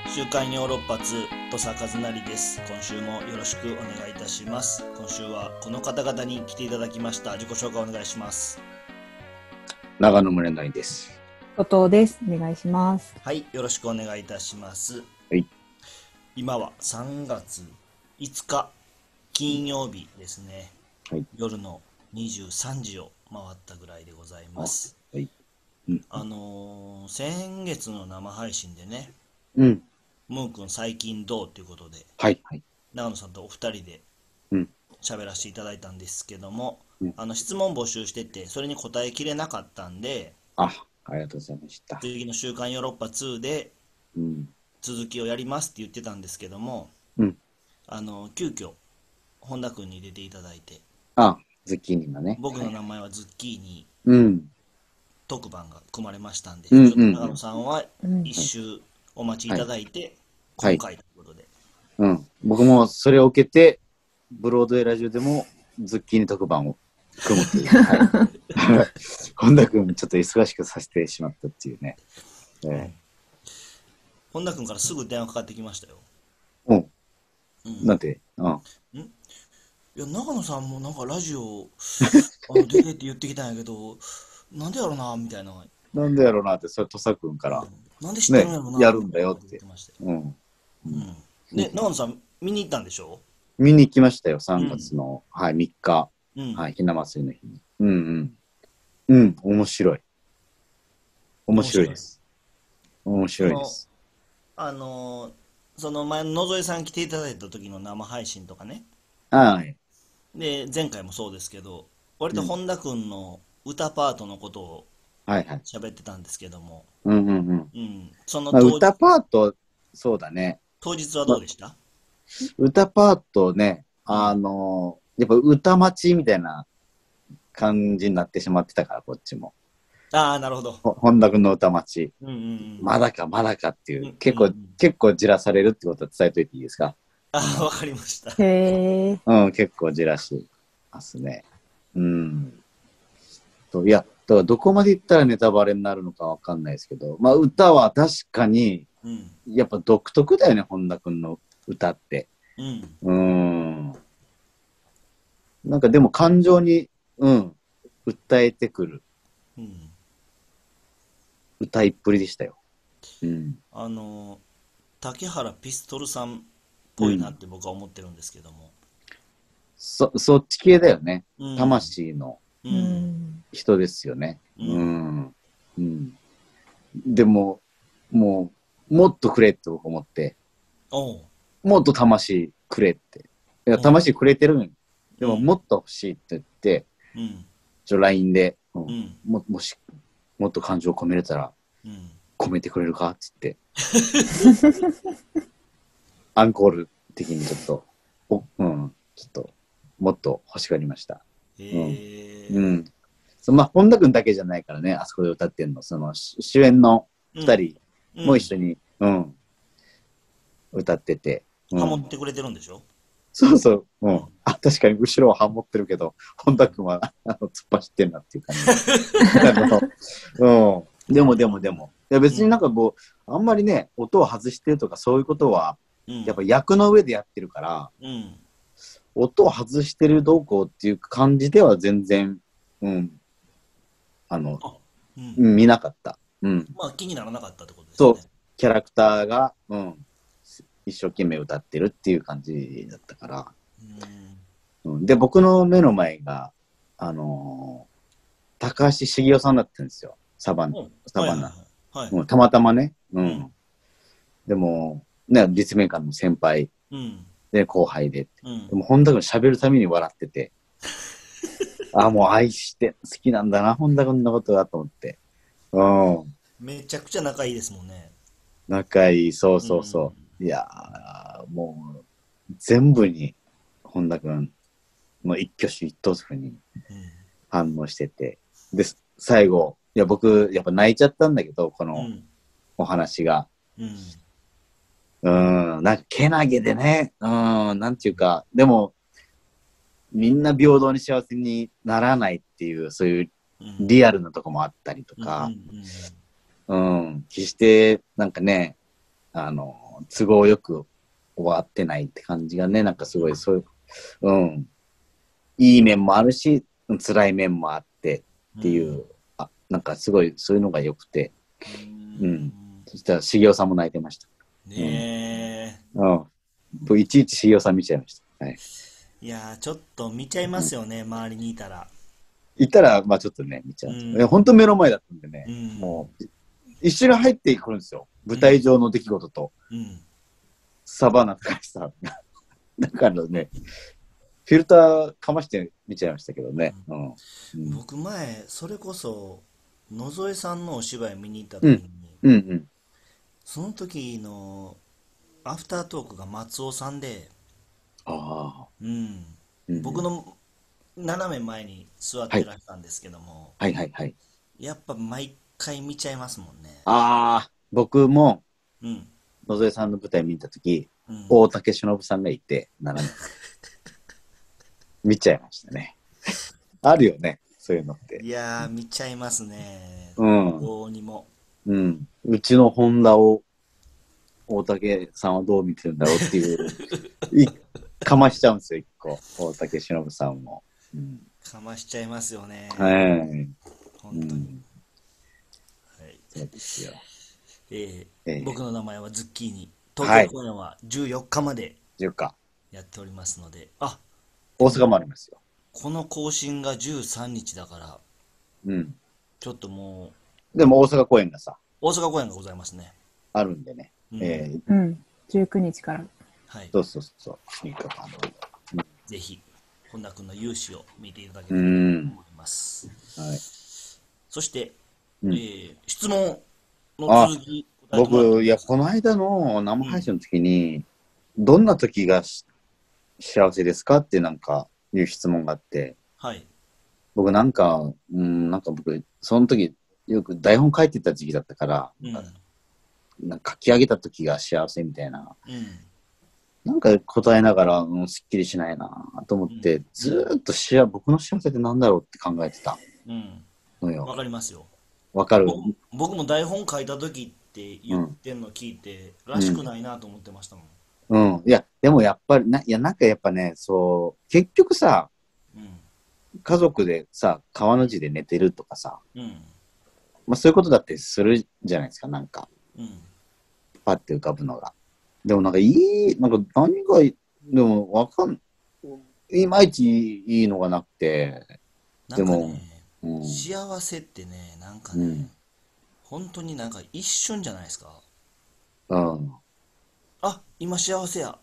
週刊ヨーロッパ通土佐和成です。今週もよろしくお願いいたします。今週はこの方々に来ていただきました。自己紹介お願いします。 長野宗成です。 後藤です。お願いします。 はい、よろしくお願いいたします。 はい。 今は3月5日金曜日ですね。 はい。 夜の23時を回ったぐらいでございます。 はい。 先月の生配信でね、 うん。 ムー君最近どうということで、 はい。はい。 長野さんとお二人でうん。 喋らせていただいたんですけども、 うん。 質問募集してて、それに答えきれなかったんで、 ありがとうございました。 次の週刊ヨーロッパ2でうん。 続きをやりますって言ってたんですけども、 うん。 急遽、本田君に出ていただいて、 ズッキーニのね。 僕の名前はズッキーニうん。 特番が組まれましたんで、 うん。 ちょっと長野さんは一周お待ちいただいて、 はい。 今回ということで。 うん。僕もそれを受けて、ブロードウェイラジオでもズッキーニ特番を組むっていう。はい。本田君ちょっと忙しくさせてしまったっていうね。 本田君からすぐ電話かかってきましたよ。 うん。 うん。 なんて、 いや、長野さんもなんかラジオ出てって言ってきたんやけど、なんでやろな、みたいな。 なんでやろうなって、それ土佐君からなんで知ってるんやろな、 ね、やるんだよって。 言ってましたよ。 うん。 うん。で、長野さん見に行ったんでしょ？ 見に行きましたよ、3月の、はい、3日。 うん。 はい、ひな祭りの日に。うんうん。うん、面白い。面白いです。面白いです。 その前の野添さん来ていただいた時の生配信とかね。 はい。 で、前回もそうですけど、割とうん。 本田君の歌パートのことをはいはい。 喋ってたんですけども、 うんうんうん。 うん。そのまあ、歌パート、そうだね。 当日はどまうでした？ 歌パートね、 うん。 やっぱ歌待ちみたいな感じになってしまってたから、こっちも。 ああ、なるほど。 本田君の歌待ち。 うんうんまだか、まだかっていう、 うん。うんうんうん。 結構じらされるってことは伝えといていいですか？ ああ、わかりました。 へえ。 うん、結構じらしますね。うん。いや、だからどこまで言ったらネタバレになるのかわかんないですけど、まあ歌は確かに、 うん。 やっぱ独特だよね、本田君の歌って。 うん。 なんかでも感情に、訴えてくるうん。 歌いっぷりでしたよ。うん。 竹原ピストルさんっぽいなっうん。 て僕は思ってるんですけども。 そっち系だよね。 うん。 魂のううん。 ん。 人ですよね。 うん。 うん。でも、もっとくれって僕思って、 おう。 もっと魂くれって。いや、 おう。 魂くれてるんよ。でも、 うん。 もっと欲しいって言って、 うん。 LINE で、 うん。 もっと感情込めれたら、 うん。 込めてくれるかっつって、アンコール的にちょっと、ちょっと、もっと欲しがりました。 へうん。うえ。 ん。まあ、本田君だけじゃないからね、あそこで歌ってんの。主演のうん。 二人うん。 も一緒に、歌ってて、 ハモってくれてるんでしょ？ そうそう、 うん。 確かに後ろはハモってるけど、本田君は突っ走ってんなっていう感じ。でも、いや別になんうん。 かこう、あんまりね、音を外してるとかそういうことは、 うん。 やっぱ役の上でやってるから、 うん。 音を外してるどうこうっていう感じでは全然、うん、あの、 あ、うん。 見なかった。 まあ気にならなかったってことですよそう、 ね。 キャラクターが、一生懸命歌ってるっていう感じだったから。で、僕の目の前が、あの高橋茂雄さんだったんですよ。サバン、 うん。 サバンナ。 はいはいはい。はい。 たまたまね。 うん。 でも、ね、立命館の先輩うん。 で後輩で。 うん。 でも、本田君喋るために笑ってて、もう愛して、好きなんだな、本田君のことだと思って。うん。 めちゃくちゃ仲いいですもんね。 仲いい、そううそうそん。 う。いやもう、全部に、本田君の一挙手一投足にうん。 反応してて。で、最後、いや、僕、やっぱ泣いちゃったんだけど、このうん。 お話が。 うん。 なんか、けなげでね、なんていうか、でも、みんな平等に幸せにならないっていう、そういううん。 リアルなとこもあったりとうん。うん。 か、決して、なんかね、 都合よく終わってないって感じがね、なんかすごいそういう、うん。いい面もあるし、辛い面もあってっていう、なんかすごいそういうのが良くて、そしたら茂雄さんも泣いてました。 ねえ。いちいち茂雄さん見ちゃいました。はい。 いやちょっと見ちゃいますよね、周りにいたら。 いたら、まあちょっとね、見ちゃう。本当目の前だったんでね、もう、一緒に入ってくるんですよ。舞台上の出来事と。サバナとかさ。だからね、フィルターかまして見ちゃいましたけどね。 僕前、それこそ、野添さんのお芝居見に行った時に、その時のアフタートークが松尾さんで、僕の斜め前に座ってらしたんですけども、やっぱ毎回見ちゃいますもんね。 僕も、野添さんの舞台見た時、大竹しのぶさんがいて、斜め見ちゃいましたね。あるよね、そういうのって。 いやー、見ちゃいますね。どうにも。 うちのホンダを大竹さんはどう見てるんだろうっていう、かましちゃうんですよ、一個。大竹しのぶさんも。 かましちゃいますよね。本当に。 そうですよ。 僕の名前はズッキーニ。東京公演は14日までやっておりますので、 大阪もありますよ。 この更新が13日だから、ちょっともう。でも大阪公演がさ。 大阪公演がございますね。 あるんでね。 19日から。 はい。そう。 ぜひ、本田君の勇姿を見ていただけたらと思います。はい。そして、質問の続き。 僕、いや、この間の生配信の時に、どんな時が幸せですかってなんかいう質問があって、僕なんか僕その時よく台本書いてた時期だったから、なんか書き上げた時が幸せみたいな、なんか答えながら、すっきりしないなと思って、ずーっと僕の幸せってなんだろうって考えてたのよ。 わかりますよ。 わかる。 僕も台本書いた時って言ってんの聞いて、らしくないなと思ってましたもん。 いや、でもやっぱり、なんかやっぱね、結局さ、家族でさ、川の字で寝てるとかさ、まあそういうことだってするじゃないですか、なんか。パッて浮かぶのが。でもなんかなんか何が、でもいまいちいいのがなくて、 でも、幸せってね、なんかね、本当になんか一瞬じゃないですか。今幸せや。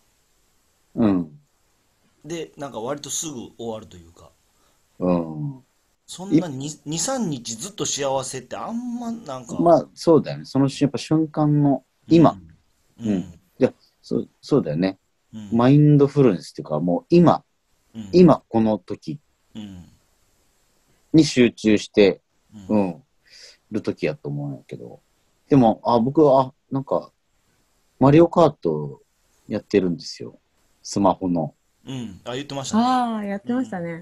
で、なんか割とすぐ終わるというか。そんな2、3日ずっと幸せってあんまなんか。 まあそうだよね。やっぱ瞬間の今。いや、そうだよね。マインドフルネスっていうか、もう今この時に集中して、る時やと思うんやけど。でも、僕は、なんか、マリオカートやってるんですよ。スマホの。 言ってましたね。 やってましたね。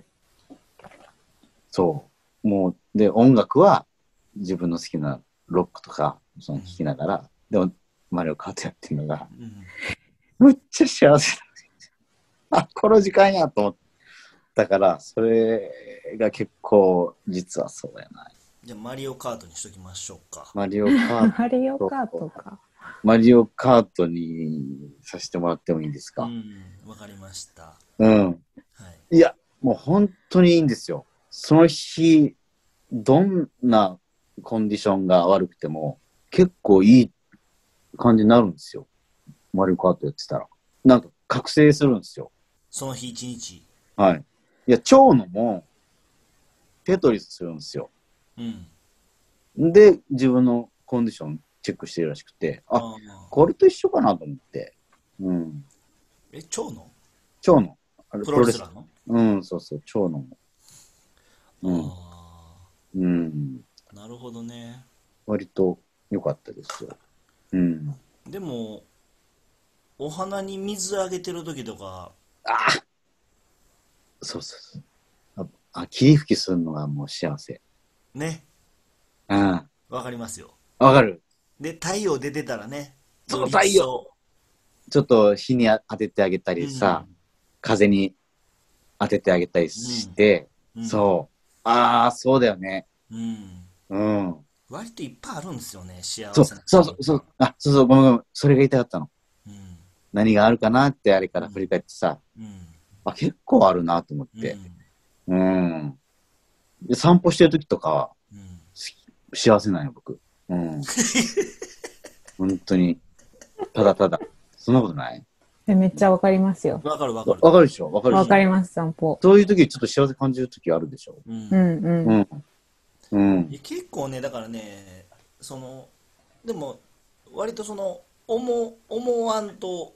そう。もう、で、音楽は自分の好きなロックとか、聴きながら、でも、マリオカートやってるのが、むっちゃ幸せだ。この時間やと思ったから、それが結構、実はそうやな。 じゃあ、マリオカートにしときましょうか。 マリオカート。 マリオカートか。 マリオカートにさせてもらってもいいですか？ わかりました。いや、もう本当にいいんですよ。その日、どんなコンディションが悪くても、結構いい感じになるんですよ。マリオカートやってたら。なんか覚醒するんですよ。 その日一日。 はい。いや、蝶野も、テトリスするんですよ。で、自分のコンディションチェックしてるらしくて、これと一緒かなと思って。 蝶野？ 蝶野。 プロレスラーの？ そう、蝶野も。 なるほどね。 割と良かったですよ。 でも、お花に水あげてる時とか。 そう。霧吹きするのがもう幸せ。 ね。わかりますよ。 わかる。 で、太陽出てたらね。 そう、太陽。 ちょっと日に当ててあげたりさ、風に当ててあげたりして、そう。ああ、そうだよね。うん。 割といっぱいあるんですよね、幸そう、 せな。 そう。あ、そう、ごめん。それが言いたかったの。何があるかなってあれから振り返ってさ、あ、結構あるなと思って。で、散歩してる時とか、幸せなんよ、僕。本当に。ただただ。そんなことない？ めっちゃわかりますよ。 わかる。 わかるでしょ？わかるでしょ？ わかります、散歩。 そういう時ちょっと幸せ感じる時あるでしょ？ 結構ね、だからね、でも、割と思わんと、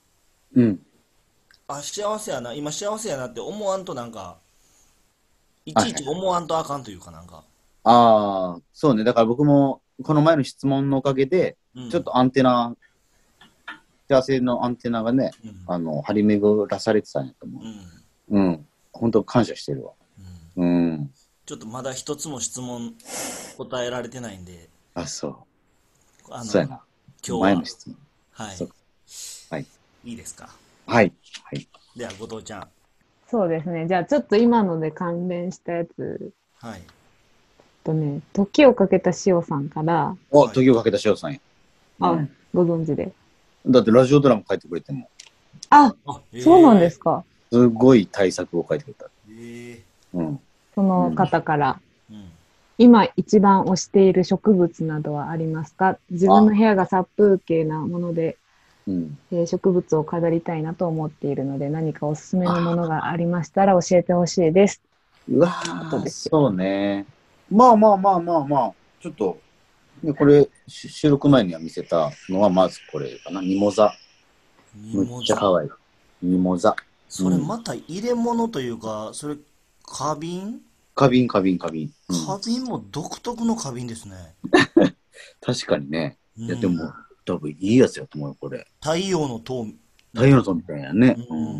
幸せやな、今幸せやなって思わんとなんか、いちいち思わんとあかんというかなんか。 ああ、そうね。だから僕も、この前の質問のおかげで、ちょっと幸せのアンテナがね、張り巡らされてたんやと思う。本当感謝してるわ。 ちょっとまだ一つも質問答えられてないんで。 あ、そう。そうやな。 今日は。 前の質問。 はい。 はい。 いいですか。 はい。 では、後藤ちゃん。 そうですね。じゃあ、ちょっと今ので関連したやつ。 はい。 時をかけた塩さんから。 時をかけた塩さんや。 ご存知で。 だってラジオドラマ書いてくれても。 そうなんですか。 すごい対策を書いてくれた。 その方から、今一番推している植物などはありますか？自分の部屋が殺風景なもので、植物を飾りたいなと思っているので、何かおすすめのものがありましたら教えてほしいです。 うわー、そうね。まあ。ちょっと、これ、収録前には見せたのは、まずこれかな。ミモザ。むっちゃ可愛い。ミモザ。 それまた入れ物というか、それ、花瓶花瓶。 花瓶も独特の花瓶ですね。 確かにね。いや、でも、多分いいやつやと思うよ、これ。 太陽の塔みたいなね。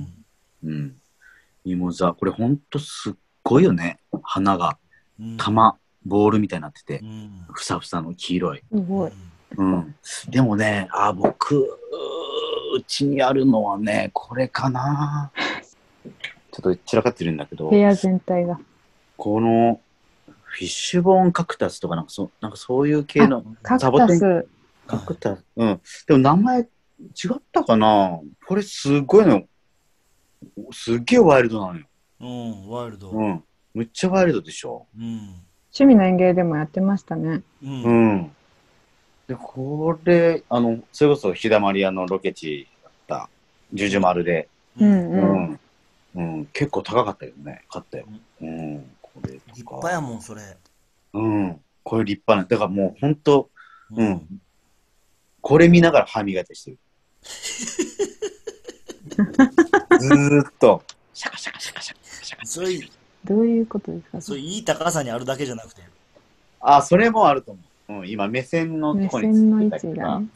ミモザ。これほんとすっごいよね。花が。ボールみたいになってて。ふさふさの黄色い。 すごい。 でもね、僕、うちにあるのはね、これかな。ちょっと散らかってるんだけど。 部屋全体が。 この、フィッシュボーンカクタスとかなんかそういう系の。 カクタス。 カクタス。でも名前違ったかな。これすごいの。すっげえワイルドなのよ。 ワイルド。 むっちゃワイルドでしょ。 趣味の園芸でもやってましたね。 で、これ、それこそ日だまり屋のロケ地だった、ジュジュ丸で。結構高かったよね。買ったよ。これ立派やもん、それ。 これ立派な。だからもうほんと、これ見ながら歯磨いたりしてる。ずーっと、シャカシャカ。 どういうことですか？ そういい高さにあるだけじゃなくて。 それもあると思う。今、目線のとこにつけたりとか。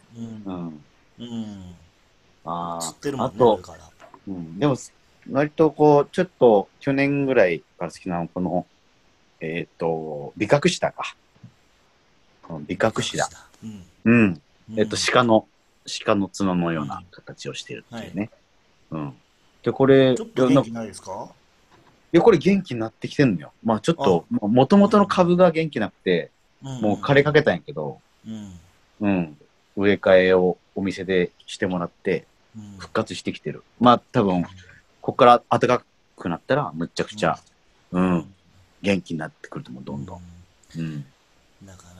つってるもんね、あるから。 でも、割とこう、ちょっと去年ぐらいから好きなのこの、ビカクシダか。ビカクシダ。鹿の角のような形をしているっていうね。で、これ、 ちょっと元気ないですか？ いや、これ元気になってきてんのよ。まあちょっと、もともとの株が元気なくて、もう枯れかけたんやけど、植え替えをお店でしてもらって、復活してきてる。まあ多分、ここから暖かくなったら、むっちゃくちゃ、元気になってくると思う、どんどん。 だから、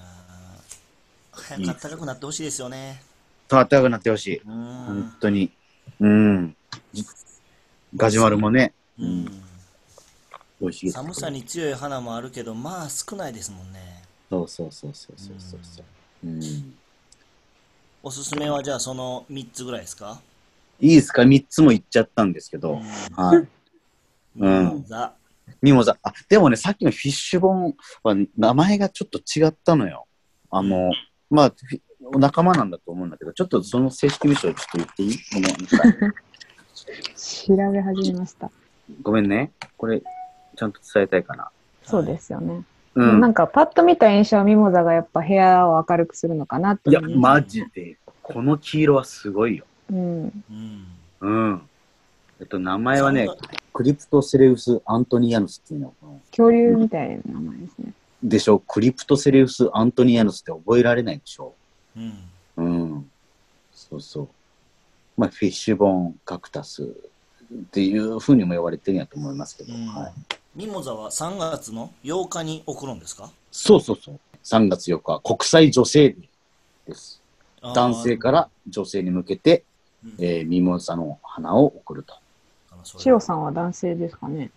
早く暖かくなってほしいですよね。 暖かくなってほしい。本当に。ガジュマルもね。美味しい。 寒さに強い花もあるけど、まあ少ないですもんね。 そう。 おすすめはじゃあその3つぐらいですか？ いいですか？ 3 つも言っちゃったんですけど。ミモザ。でもね、さっきのフィッシュボーンは名前がちょっと違ったのよ。まあ、仲間なんだと思うんだけど、ちょっとその正式名称をちょっと言っていい？ 調べ始めました。 ごめんね。これ、ちゃんと伝えたいかな。 そうですよね。なんかパッと見た印象はミモザがやっぱ部屋を明るくするのかなって。 いや、マジで。この黄色はすごいよ。 うん。 うん。名前はね、クリプトセレウス・アントニアヌスっていうの。 恐竜みたいな名前ですね。 でしょ。クリプトセレウス・アントニアヌスって覚えられないでしょ。 うん。 うん。そうそう。まあ、フィッシュボーン・カクタスっていうふうにも呼ばれてるんやと思いますけど。はい。 ミモザは3月の8日に送るんですか？ そうそうそう。3月4日、国際女性デーです。男性から女性に向けて、ミモザの花を送ると。 シオさんは男性ですかね？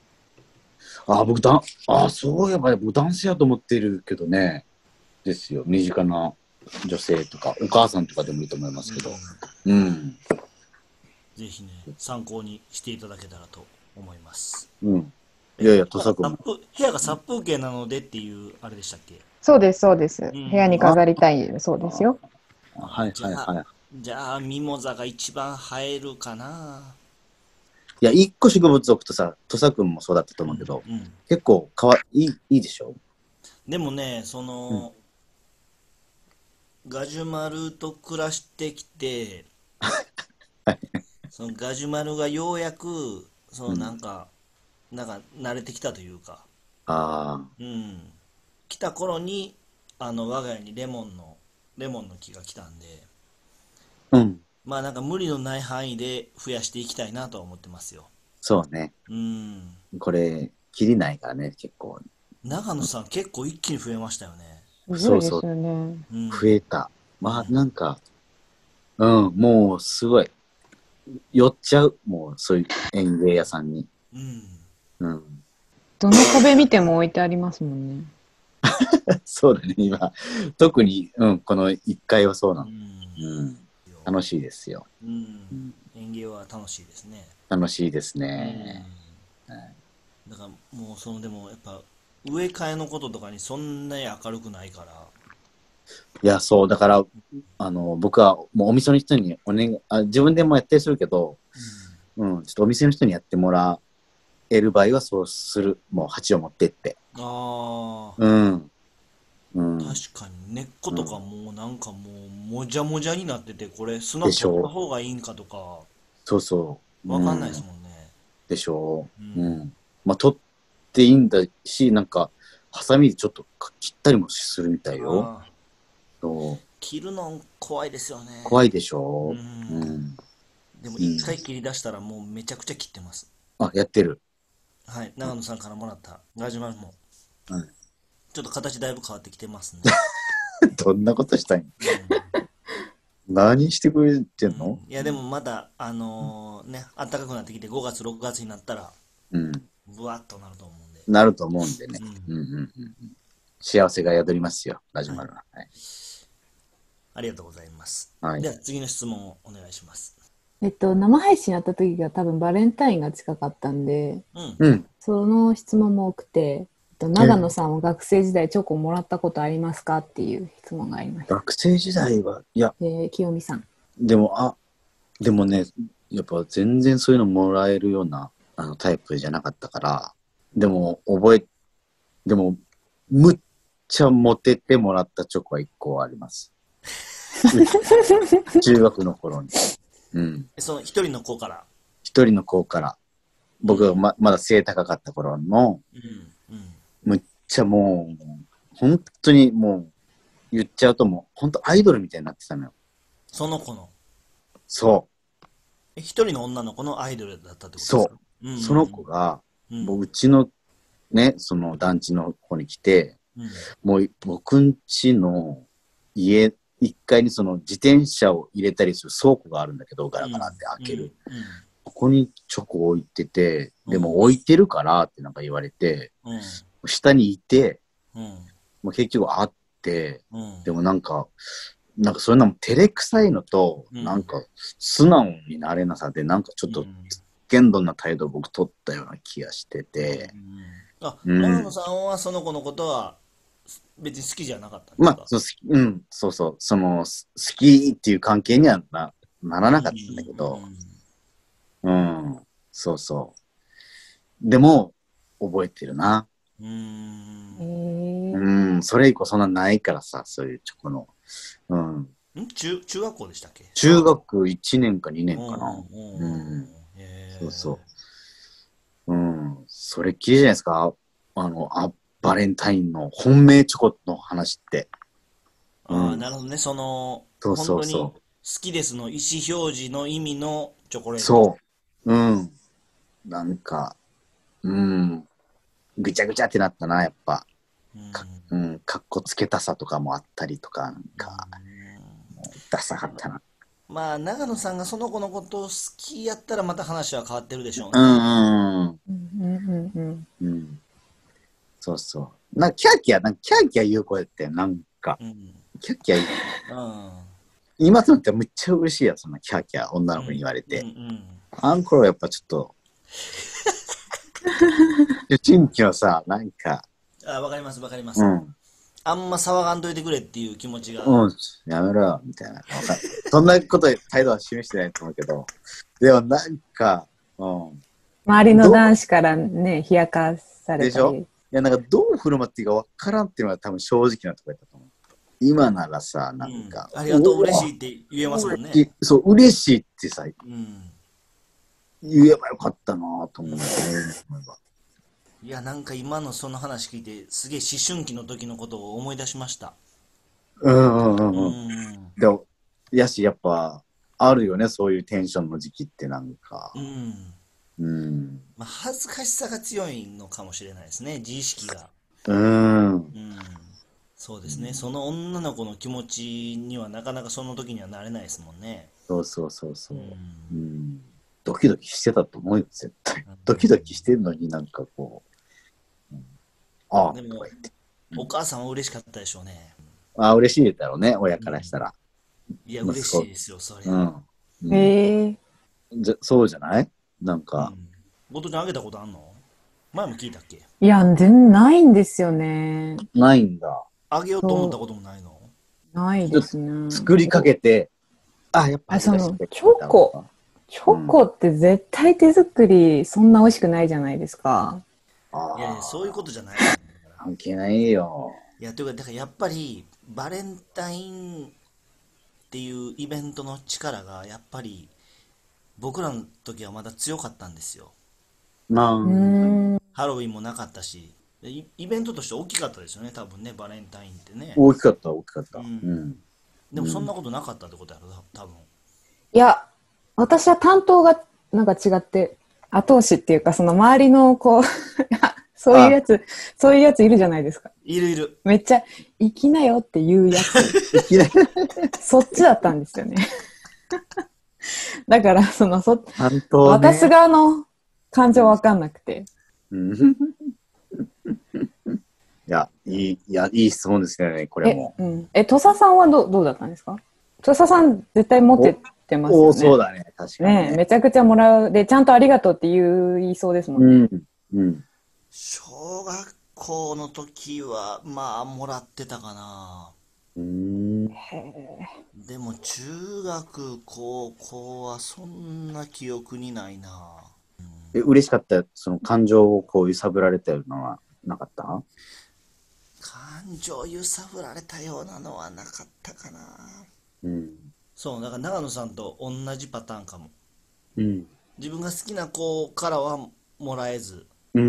そういえば僕男性やと思ってるけどね。ですよ。身近な女性とか、お母さんとかでもいいと思いますけど。うん。 ぜひね、参考にしていただけたらと思います。 うん。いやいや、土佐君。 部屋が殺風景なのでっていう、あれでしたっけ？ そうです、そうです。部屋に飾りたい、そうですよ。 はいはいはい。 じゃあ、ミモザが一番映えるかな。 いや、一個植物置くとさ、土佐君もそうだったと思うけど、結構いいでしょ？ でもね、ガジュマルと暮らしてきて、そのガジュマルがようやく、なんか慣れてきたというか、来た頃に、我が家にレモンの木が来たんで、まあなんか無理のない範囲で増やしていきたいなとは思ってますよ。 そうね。これ、切りないからね、結構。 長野さん、結構一気に増えましたよね。 すごいですよね。 増えた。まあなんか、もうすごい。寄っちゃう。もうそういう園芸屋さんに。 どの壁見ても置いてありますもんね。 そうだね、今。特に、この1階はそうなの。楽しいですよ。 園芸は楽しいですね。 楽しいですね。 だからもうでもやっぱ植え替えのこととかにそんなに明るくないから。 いや、そう、だから、僕はもうお店の人に自分でもやったりするけど、ちょっとお店の人にやってもらえる場合はそうする。もう鉢を持ってって。 確かに根っことかもうなんかもうもじゃもじゃになってて、これ砂取った方がいいんかとかそうそう。 わかんないですもんね。 でしょう。まあ取っていいんだし、なんかハサミでちょっと切ったりもするみたいよ。 切るの怖いですよね。 怖いでしょ。 でも一回切り出したらもうめちゃくちゃ切ってます。 やってる。 はい、長野さんからもらったガジュマルも、ちょっと形だいぶ変わってきてますね。 どんなことしたいの？何してくれてんの？ いやでもまだ暖かくなってきて5月6月になったらブワッとなると思うんで。 なると思うんでね。幸せが宿りますよ、ガジュマルは。 ありがとうございます。では次の質問をお願いします。 生配信やった時が多分バレンタインが近かったんで、その質問も多くて、長野さんは学生時代チョコもらったことありますかっていう質問がありました。 学生時代は、いや。 清美さん。 でもね、やっぱ全然そういうのもらえるようなタイプじゃなかったから、でもむっちゃモテてもらったチョコは1個あります。中学の頃に。 その一人の子から。 僕がまだ背高かった頃の、むっちゃもう、本当にもう、言っちゃうともう、本当アイドルみたいになってたのよ。 その子の。 そう。 一人の女の子のアイドルだったってことですか？ そう。その子が、うちのね、その団地の方に来て、もう僕ん家の1階にその自転車を入れたりする倉庫があるんだけど、ガラガラって開ける。ここにチョコ置いてて、でも置いてるからってなんか言われて、下にいて、もう結局会って、でもなんかそれなの照れくさいのと、なんか素直になれなさで、なんかちょっと剣道な態度を僕取ったような気がしてて。 長野さんはその子のことは別に好きじゃなかったんですか？ まあ、そうそう、好きっていう関係にはならなかったんだけど、そうそう。でも、覚えてるな。それ以降そんなないからさ、そういうチョコの。 中学校でしたっけ？ 中学1年か2年かな。そうそう。それっきりじゃないですか。バレンタインの本命チョコの話って。 なるほどね。 そう本当に好きですの意思表示の意味のチョコレート。 そう。なんか、ぐちゃぐちゃってなったな、やっぱ。かっこつけたさとかもあったりとか、なんか、ダサかったな。 まあ、長野さんがその子のことを好きやったらまた話は変わってるでしょうね。 そうそう。キャーキャー言う子やって、なんか、キャーキャー言う。今となってはむっちゃ嬉しいやつ、そのキャーキャー女の子に言われて。あんころやっぱちょっと、新規のさ、なんか。 わかります、わかります。あんま騒がんといてくれっていう気持ちが。 やめろよ、みたいな。そんなことで態度は示してないと思うけど、でもなんか、 周りの男子からね、冷やかされたり。 でしょ？いや、なんかどう振る舞っていいかわからんっていうのが多分正直なところだと思う。今ならさ、なんか、 ありがとう、嬉しいって言えますもんね。 そう、嬉しいってさ、言えばよかったなと思うんだよね。 いや、なんか今のその話聞いて、すげえ思春期の時のことを思い出しました。 でも、やし、やっぱ、あるよね、そういうテンションの時期ってなんか。 まあ、恥ずかしさが強いのかもしれないですね、自意識が。そうですね、その女の子の気持ちにはなかなかその時にはなれないですもんね。 そう。ドキドキしてたと思うよ、絶対。ドキドキしてるのになんかこう。 でも、お母さんは嬉しかったでしょうね。 嬉しいだろうね、親からしたら。 いや、嬉しいですよ、それ。 そうじゃない？なんか。 後藤ちゃんあげたことあんの？前も聞いたっけ？ いや、全然ないんですよね。 ないんだ。 あげようと思ったこともないの？ ないですね。 作りかけて、やっぱチョコって絶対手作りそんな美味しくないじゃないですか。 いやいや、そういうことじゃない。 関係ないよ。 いや、というか、だからやっぱり、バレンタインっていうイベントの力が、やっぱり、僕らの時はまだ強かったんですよ。ハロウィンもなかったし、イベントとして大きかったですよね、多分ね、バレンタインってね。 大きかった。 でもそんなことなかったってことやろ、多分。 いや、私は担当がなんか違って、後押しっていうか、その周りのこう、そういうやついるじゃないですか。 いる。 めっちゃ、行きなよっていうやつ。そっちだったんですよね。だから、渡す側の感情わかんなくて。 いい質問ですね、これも。 土佐さんはどうだったんですか？土佐さん絶対モテてますよね。 そうだね、確かにね。 めちゃくちゃもらう。で、ちゃんとありがとうって言いそうですもんね。 小学校の時は、まあ、もらってたかな。でも、中学、高校はそんな記憶にないな。 嬉しかった、その感情をこう揺さぶられたようなのはなかった？ 感情揺さぶられたようなのはなかったかな。そう、だから長野さんと同じパターンかも。自分が好きな子からはもらえず、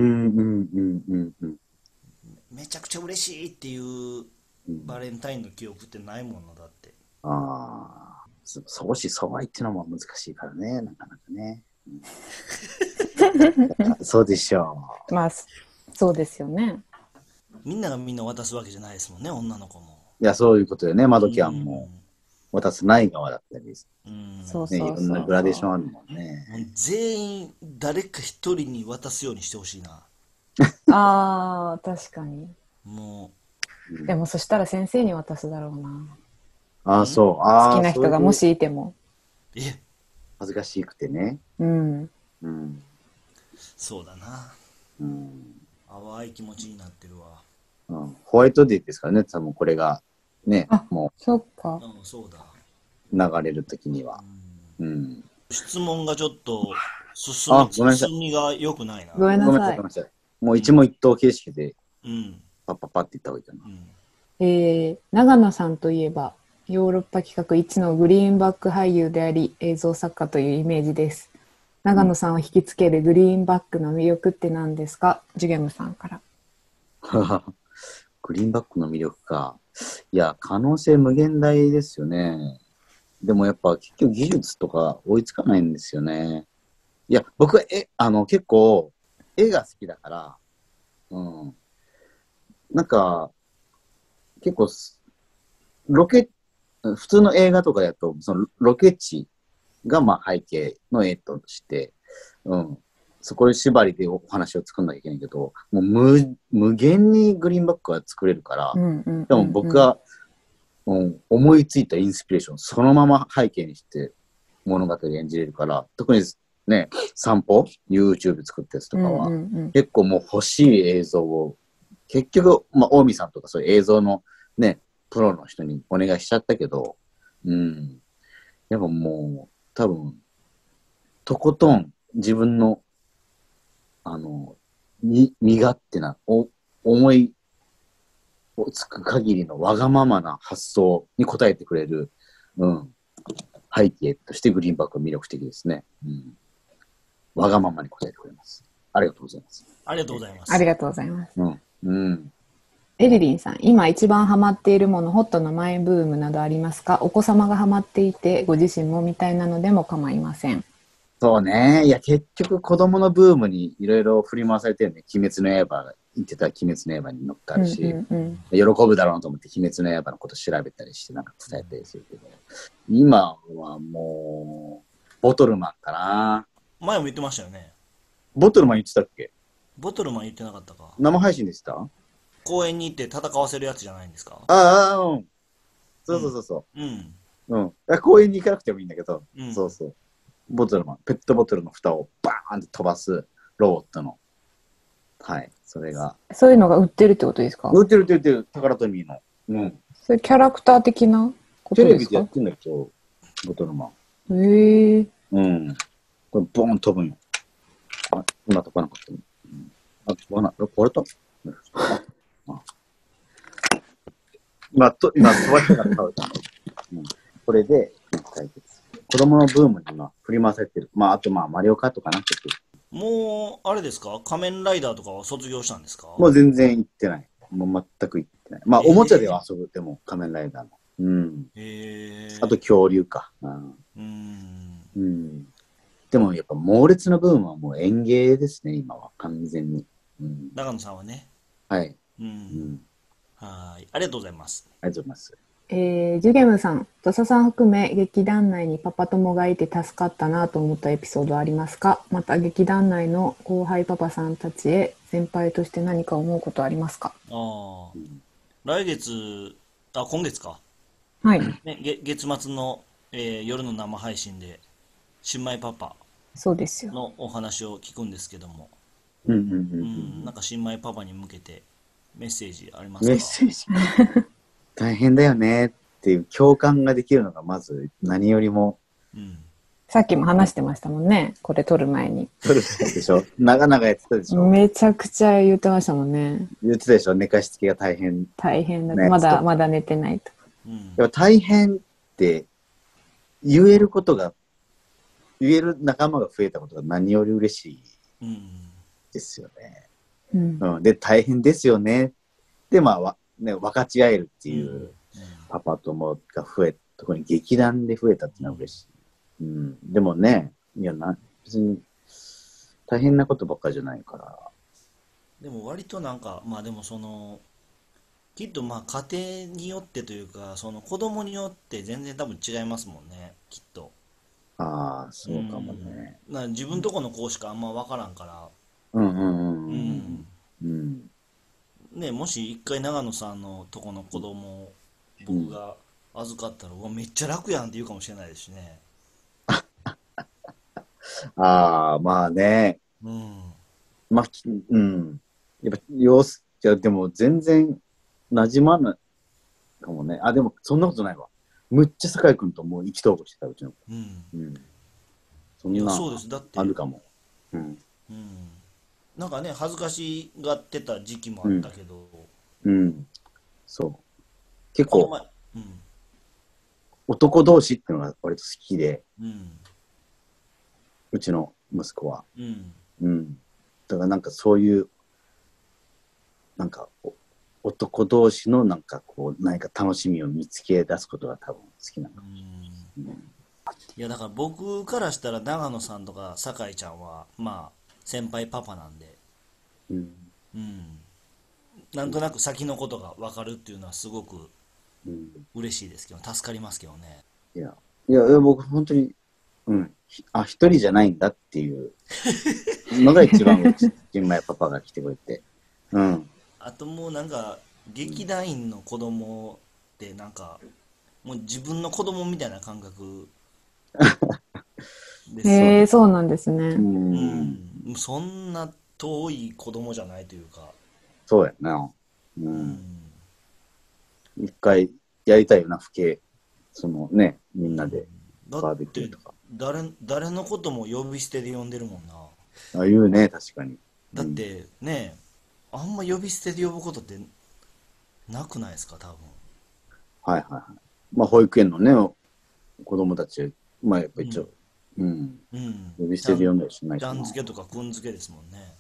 めちゃくちゃ嬉しいっていうバレンタインの記憶ってないものだって。 相思相愛っていうのも難しいからね、なかなかね。そうでしょう。まあ、そうですよね。 みんながみんな渡すわけじゃないですもんね、女の子も。 いや、そういうことよね、窓キャンも。渡すない側だったり、いろんなグラデーションあるもんね。 全員誰か一人に渡すようにしてほしいな。 確かに。 もう。でもそしたら先生に渡すだろうな。 そう。 好きな人がもしいても。 恥ずかしくてね。 そうだな。淡い気持ちになってるわ。 ホワイトデーですからね、多分これがね、もう。 そっか。 そうだ。 流れるときには。 質問がちょっと進みが良くないな。 ごめんなさい。 もう一問一答形式で、パッパッパって言った方がいいかな。 長野さんといえば、 ヨーロッパ企画一のグリーンバック俳優であり映像作家というイメージです。長野さんを引きつけるグリーンバックの魅力って何ですか？ジュゲムさんから。 グリーンバックの魅力か。いや、可能性無限大ですよね。でもやっぱ結局技術とか追いつかないんですよね。いや、僕は結構絵が好きだから、うん。なんか、結構、普通の映画とかだと、そのロケ地がまあ背景の絵として、うん。そこで縛りでお話を作んなきゃいけないけど、もう無限にグリーンバックは作れるから、でも僕が、思いついたインスピレーションそのまま背景にして物語演じれるから、特にね、散歩 YouTube 作ったやつとかは、結構もう欲しい映像を、結局、まあ、大見さんとかそういう映像のね、プロの人にお願いしちゃったけど、やっぱもう、多分、とことん自分の、身勝手な、思いをつく限りのわがままな発想に応えてくれる、背景としてグリーンバックは魅力的ですね。わがままに応えてくれます。ありがとうございます。 ありがとうございます。 ありがとうございます。エリリンさん、今一番ハマっているもの、ホットなマイブームなどありますか？お子様がハマっていて、ご自身もみたいなのでも構いません。 そうね。いや、結局子供のブームにいろいろ振り回されてるね。鬼滅の刃が言ってた鬼滅の刃に乗っかるし、喜ぶだろうと思って鬼滅の刃のこと調べたりしてなんか伝えたりするけど、今はもう、ボトルマンかな。 前も言ってましたよね。 ボトルマン言ってたっけ？ ボトルマン言ってなかったか。 生配信でした？ 公園に行って戦わせるやつじゃないんですか？ そうそうそう。公園に行かなくてもいいんだけど、そうそう。ボトルマン、ペットボトルの蓋をバーンって飛ばすロボットの。はい、それが。 そういうのが売ってるってことですか？ 売ってる、タカラトミーの。 それキャラクター的なことですか？ テレビでやってんだけど、ボトルマン。これボーン飛ぶんよ。今飛ばなかった。飛ばない。これと今飛ばしてから倒れた。これで解決。子供のブームに今振り回されてる。あとマリオカートかなって。 もう、あれですか？仮面ライダーとかは卒業したんですか？ もう全然行ってない。もう全く行ってない。おもちゃでは遊ぶ。でも、仮面ライダーの。あと恐竜か。でもやっぱ猛烈なブームはもう園芸ですね、今は。完全に。 長野さんはね。 はい。 はい。ありがとうございます。 ありがとうございます。 ジュゲムさん、土佐さん含め劇団内にパパ友がいて助かったなと思ったエピソードありますか？また劇団内の後輩パパさんたちへ先輩として何か思うことありますか？ 来月、今月か。 はい。 ね、月末の、夜の生配信で新米パパそうですよのお話を聞くんですけども、なんか新米パパに向けてメッセージありますか？ メッセージ大変だよねっていう共感ができるのがまず何よりも、 さっきも話してましたもんね、これ撮る前に。 撮る前でしょ。長々やってたでしょ。 めちゃくちゃ言ってましたもんね。 言ってたでしょ。寝かしつけが大変。 大変だ、まだ寝てないと。 やっぱ大変って言える仲間が増えたことが何より嬉しいですよね。で、大変ですよね。で、分かち合えるっていうパパ友が特に劇団で増えたっていうのは嬉しい。でもね、別に大変なことばっかりじゃないから。 でも割となんか、でもきっと家庭によってというか、その子供によって全然多分違いますもんね、きっと。 そうかもね。 自分とこの子しかあんま分からんから。ね、もし一回長野さんのとこの子供を僕が預かったら、めっちゃ楽やんって言うかもしれないですしね。 まあね。やっぱでも全然馴染まないかもね。でもそんなことないわ。むっちゃ酒井君ともう意気投合してた、うちの子。そんなそうです。だってあるかも。 なんかね、恥ずかしがってた時期もあったけど。 そう。結構、 男同士っていうのが割と好きで、うちの息子は。だからなんかそういう、なんか男同士のなんかこう、何か楽しみを見つけ出すことが多分好きなのかもしれない。 いやだから僕からしたら長野さんとか酒井ちゃんはまあ先輩パパなんで、なんとなく先のことが分かるっていうのはすごく嬉しいですけど、助かりますけどね。 いや僕本当に、一人じゃないんだっていうのが一番うち、新米パパが来てくれて。 あともうなんか、劇団員の子供ってなんか、もう自分の子供みたいな感覚です。へえ、そうなんですね。 そんな遠い子供じゃないというか。 そうやな。一回やりたいよな、そのね、みんなでバーベキューとか。 誰のことも呼び捨てで呼んでるもんな。 あ、言うね、確かに。 だってね、あんま呼び捨てで呼ぶことってなくないですか、多分。 はいはいはい。まあ、保育園のね、子供たち、まあ、やっぱ一応、呼び捨てで呼んだりしないかな。ちゃん付けとかくん付けですもんね。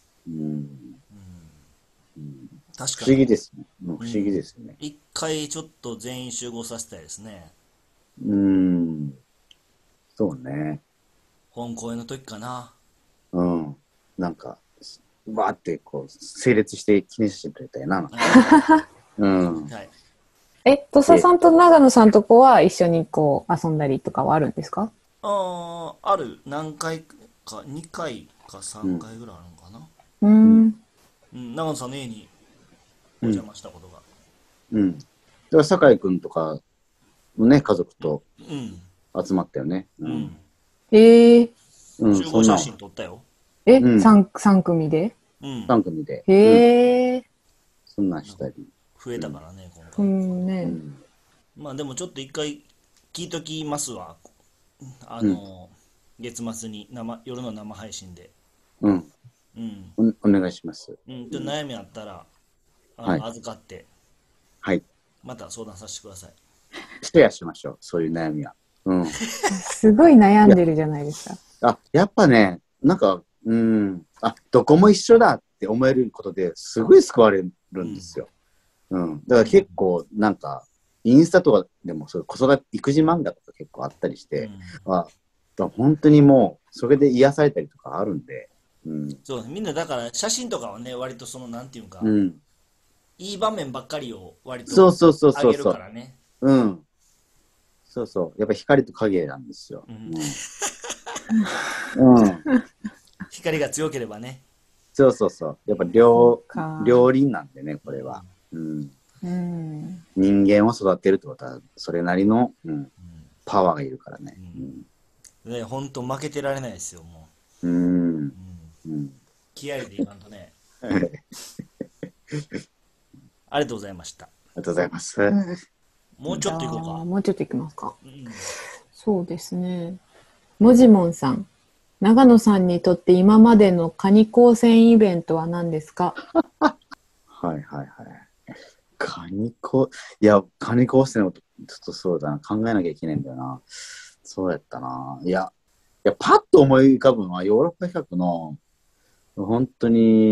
確かに。不思議ですね。不思議ですね。 一回ちょっと全員集合させたいですね。 そうね。 本公演の時かな。 なんか、バーってこう、整列して記念写真撮りたいな。 土佐さんと長野さんとこは一緒にこう遊んだりとかはあるんですか？ ある。何回か、2回か3回ぐらいあるのかな。長野さんの家にお邪魔したことが。 だから酒井くんとかのね、家族と集まったよね。 集合写真撮ったよ。 3組で ？3組で。 へえ。 そんなんしたり。 増えたからね、今回。まあでもちょっと一回聞いときますわ。月末に夜の生配信で。 お願いします。 悩みあったら、預かって、また相談させてください。 シェアしましょう、そういう悩みは。 すごい悩んでるじゃないですか。やっぱね、なんか、どこも一緒だって思えることですごい救われるんですよ。だから結構、なんか、インスタとかでも、そういう育児漫画とか結構あったりして、本当にもう、それで癒されたりとかあるんで。 そうみんなだから写真とかはね、割とそのなんていうか、いい場面ばっかりを割とあげるからね。 そうそう、やっぱ光と影なんですよ。 光が強ければね。 そう。やっぱ両輪なんでね、これは。人間を育てるってことは、それなりの、パワーがいるからね。 本当負けてられないですよ、もう。気合でいかんとね。ありがとうございました。 ありがとうございます。 もうちょっといこうか。 もうちょっといきますか。そうですね。もじもんさん。長野さんにとって今までのカニ高専イベントは何ですか？ カニ高専のちょっとそうだな、考えなきゃいけないんだよな。そうやったな。いや、パッと思い浮かぶのはヨーロッパ企画の、本当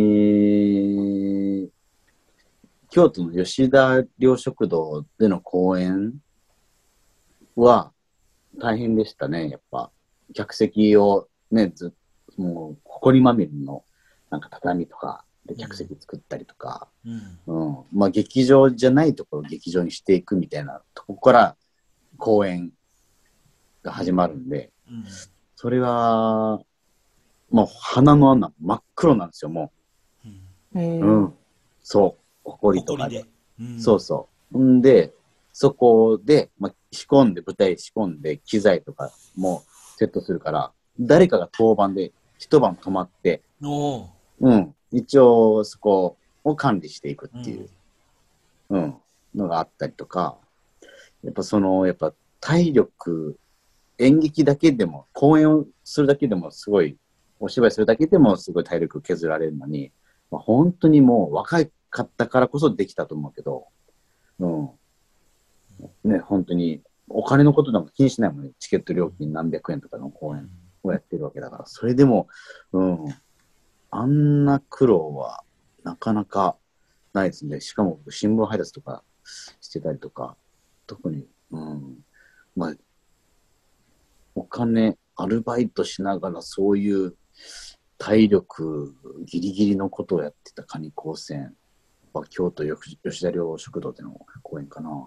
に、京都の吉田寮食堂での公演は大変でしたね、やっぱ。客席をね、もう、埃まみれのなんか畳とかで客席作ったりとか、まあ劇場じゃないところを劇場にしていくみたいなとこから公演が始まるんで、それは、もう鼻の穴真っ黒なんですよ、もう。そう。埃とかで。そう。んで、そこで、舞台仕込んで、機材とかもセットするから、誰かが当番で一晩泊まって、一応そこを管理していくっていう、のがあったりとか、やっぱ体力、演劇だけでも、公演をするだけでもすごい、お芝居するだけでもすごい体力削られるのに、本当にもう若かったからこそできたと思うけど、ね、本当にお金のことなんか気にしないもんね。チケット料金何百円とかの公演をやってるわけだから。それでも、あんな苦労はなかなかないですね。しかも新聞配達とかしてたりとか、特に、まあ、お金、アルバイトしながらそういう体力ギリギリのことをやってたカニ高専は京都吉田寮食堂での公演かな。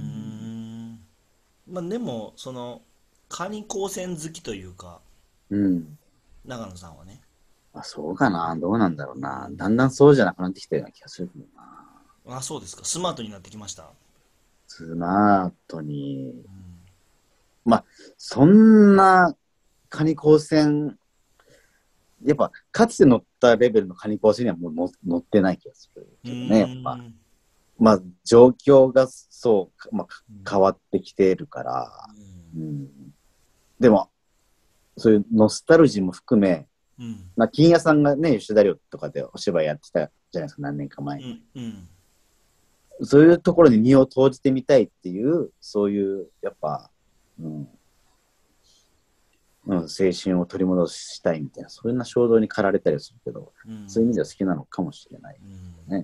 まあでもそのカニ高専好きというか、長野さんはね。 そうかな、どうなんだろうな。だんだんそうじゃなくなってきたような気がするけどな。そうですか。スマートになってきました。 スマートに。まあ、そんなカニ高専、やっぱかつて乗ったレベルのカニ高専にはもう乗ってない気がするけどね、やっぱ。まあ、状況がそう、変わってきているから。でも、そういうノスタルジーも含め、金谷さんがね、吉田寮とかでお芝居やってたじゃないですか、何年か前に。そういうところに身を投じてみたいっていう、そういう、やっぱ、青春を取り戻したいみたいな、そういうような衝動に駆られたりするけど、そういう意味では好きなのかもしれないね。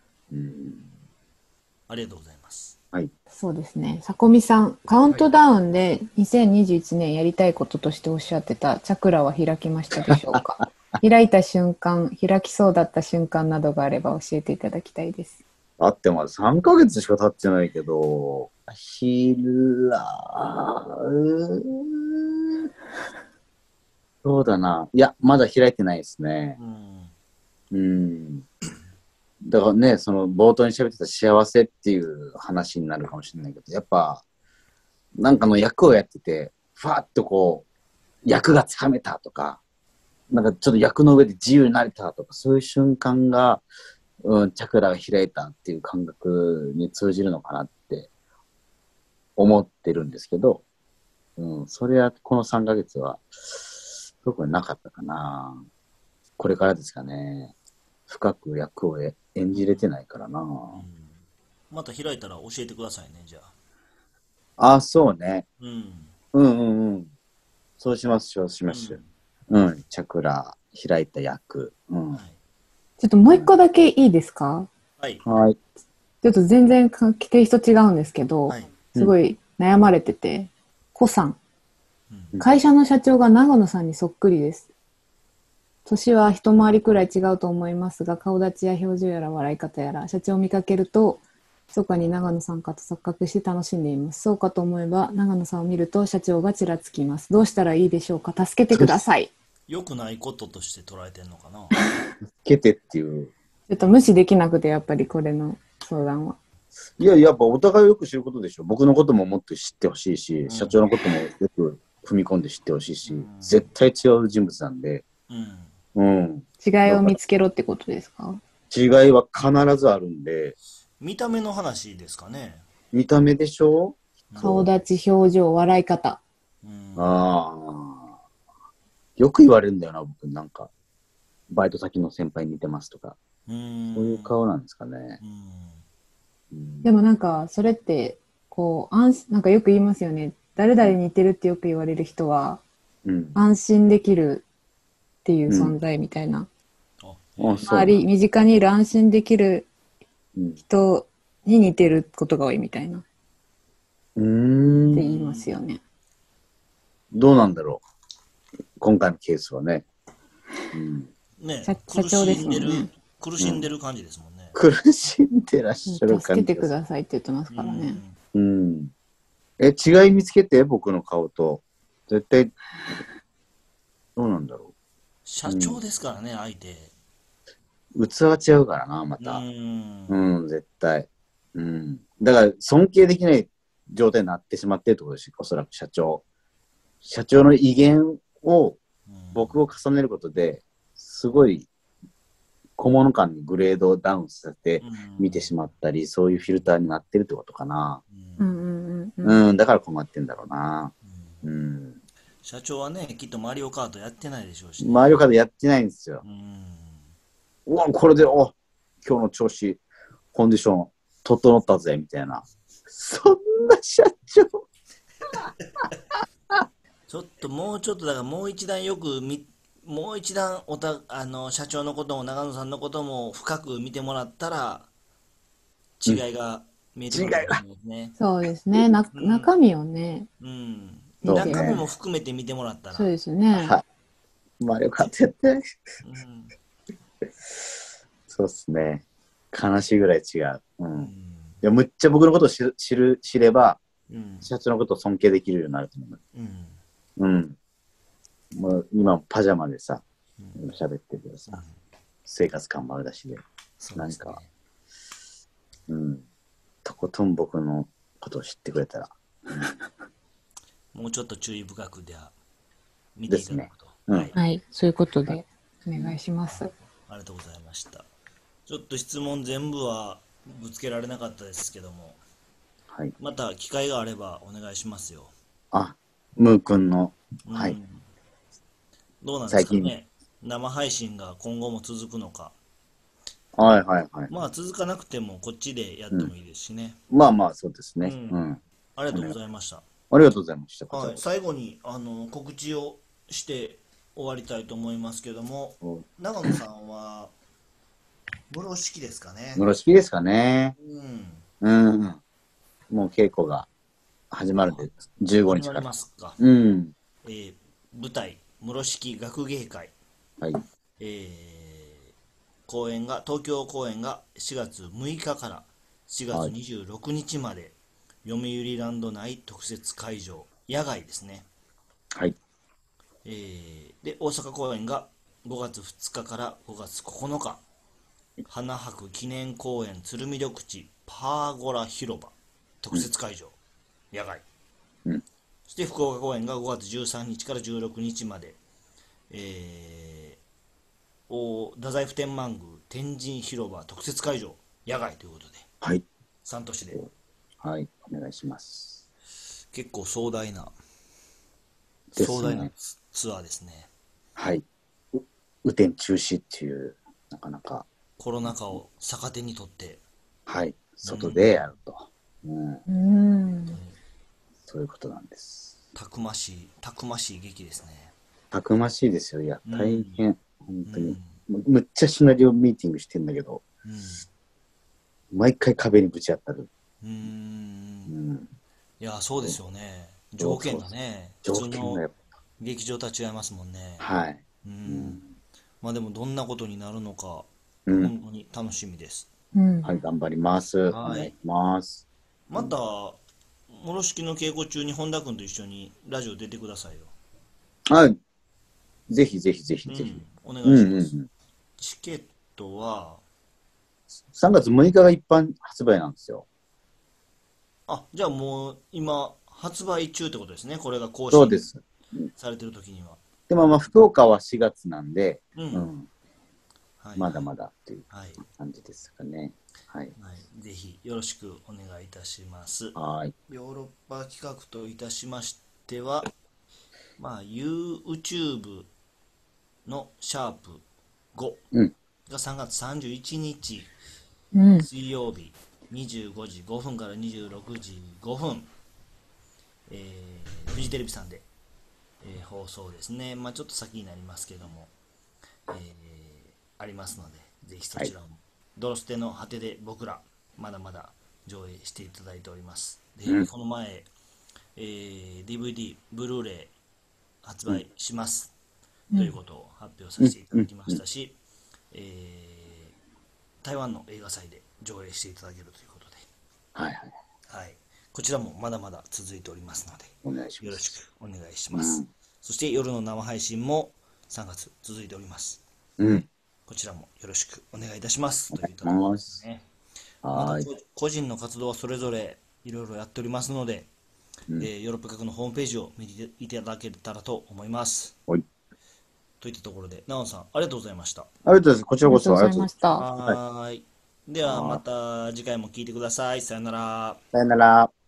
ありがとうございます。 はい。 そうですね。さこみさん、カウントダウンで2021年やりたいこととしておっしゃってたチャクラは開きましたでしょうか？開いた瞬間、開きそうだった瞬間などがあれば教えていただきたいです。 あってまだ3ヶ月しか経ってないけど、そうだな。いや、まだ開いてないですね。だからね、その冒頭に喋ってた幸せっていう話になるかもしれないけど、やっぱ、なんかの役をやってて、ファーッとこう、役がつかめたとか、なんかちょっと役の上で自由になれたとか、そういう瞬間が、チャクラが開いたっていう感覚に通じるのかなって思ってるんですけど、それはこの3ヶ月は特になかったかな。これからですかね。深く役を演じれてないからな。 また開いたら教えてくださいね、じゃあ。 そうね。そうします、そうします。チャクラ開いた役。 ちょっともう一個だけいいですか？ はい。 ちょっと全然テイスト違うんですけど、すごい悩まれてて、コさん。会社の社長が長野さんにそっくりです。年は一回りくらい違うと思いますが、顔立ちや表情やら笑い方やら、社長を見かけると、密かに長野さんかと錯覚して楽しんでいます。そうかと思えば、長野さんを見ると社長がちらつきます。どうしたらいいでしょうか？助けてください。 良くないこととして捉えてんのかな。 助けてっていう。 ちょっと無視できなくて、やっぱりこれの相談は。 いや、やっぱお互いをよく知ることでしょ。僕のことももっと知ってほしいし、社長のこともよく踏み込んで知ってほしいし、絶対違う人物なんで。 違いを見つけろってことですか？ 違いは必ずあるんで。 見た目の話ですかね。 見た目でしょ？ 顔立ち、表情、笑い方。 よく言われるんだよな、僕なんか。バイト先の先輩に似てますとか。そういう顔なんですかね。 でもなんか、それって、こう、なんかよく言いますよね。誰々に似てるってよく言われる人は、安心できるっていう存在みたいな。周り、身近にいる安心できる人に似てることが多いみたいな。って言いますよね。 どうなんだろう。今回のケースはね。 社長ですもんね。 苦しんでる感じですもんね。 苦しんでらっしゃる感じ。 助けてくださいって言ってますからね。 違い見つけて、僕の顔と。絶対、どうなんだろう。 社長ですからね、相手。 器は違うからな、また。絶対。だから、尊敬できない状態になってしまっているところです。おそらく社長。社長の威厳を、僕を重ねることで、すごい、小物感にグレードダウンさせて見てしまったり、そういうフィルターになってるってことかな。だから困ってんだろうな。 社長はね、きっとマリオカートやってないでしょうし、 マリオカートやってないんですよ。これで、今日の調子、コンディション、整ったぜ、みたいな。そんな社長、 ちょっともうちょっとだからもう一段もう一段社長のことも長野さんのことも深く見てもらったら違いが見えてくると思うんですね。 そうですね。中身をね。 うん。 そうね中身も含めて見てもらったら。 そうですね。 はい。まあよかったって。 うん、 そうっすね。悲しいぐらい違う。うん。 うんいや、むっちゃ僕のことを知れば、 うん、 社長のことを尊敬できるようになると思う。 うん、 うん。もう今パジャマでさ、喋ってるけどさ、生活感もあるだしで、なんか、うん。とことん僕のことを知ってくれたら。 もうちょっと注意深くでは見ていただくと。 はい、そういうことでお願いします。 ありがとうございました。ちょっと質問全部はぶつけられなかったですけども、 はい。 また機会があればお願いしますよ。 あ、ムー君の、はい。 どうなんですかね。生配信が今後も続くのか。 はいはいはい。 まあ続かなくてもこっちでやってもいいですしね。 まあまあそうですね。 ありがとうございました。 ありがとうございました。 はい、最後に告知をして終わりたいと思いますけども、長野さんは室式ですかね。 室式ですかね。うん。もう稽古が始まるんで、15日から。 ますか。 舞台、室式学芸会。 はい。 東京公演が4月6日から4月26日まで、読売ランド内特設会場、野外ですね。 はい。 で、大阪公演が5月2日から5月9日、花博記念公園鶴見緑地パーゴラ広場特設会場、野外。そして福岡公演が5月13日から16日まで、太宰府天満宮天神広場特設会場野外ということで、 はい、 3都市で、 はい、お願いします。 結構壮大なツアーですね。 はい。雨天中止っていう、なかなかコロナ禍を逆手にとって、 はい、外でやると。そういうことなんです。 たくましい劇ですね。 たくましいですよ。いや、大変。本当に。むっちゃシナリオミーティングしてんだけど、毎回壁にぶち当たる。 いや、そうですよね。条件がね、普通の劇場とは違いますもんね。 はい。 まあでもどんなことになるのか、本当に楽しみです。 はい、頑張ります。お願いします。 また、室式の稽古中に本田君と一緒にラジオ出てくださいよ。 はい。ぜひぜひぜひぜひ。 お願いします。チケットは 3月6日が一般発売なんですよ。 あ、じゃあもう今発売中ってことですね。これが更そうです。 されてる時には。 でもまあ福岡は4月なんで、まだまだっていう感じですかね。はい。 ぜひよろしくお願いいたします。 はい。 ヨーロッパ企画といたしましては、まあ YouTube のシャープ5が3月31日、水曜日25時5分から26時5分、フジテレビさんで、放送ですね。まあちょっと先になりますけども、ありますので、ぜひそちらも、ドロステの果てで僕らまだまだ上映していただいております。で、この前、DVD、ブルーレイ発売します、ということを発表させていただきましたし、台湾の映画祭で上映していただけるということで、こちらもまだまだ続いておりますので、よろしくお願いします。そして夜の生配信も3月続いております。こちらもよろしくお願いいたします。というところですね。まだ個人の活動はそれぞれいろいろやっておりますので、ヨーロッパ各のホームページを見ていただけたらと思います。といったところで、直野さん、ありがとうございました。 ありがとうございます。こちらこそありがとうございました。 はい。では、また次回も聞いてください。さよなら。 さよなら。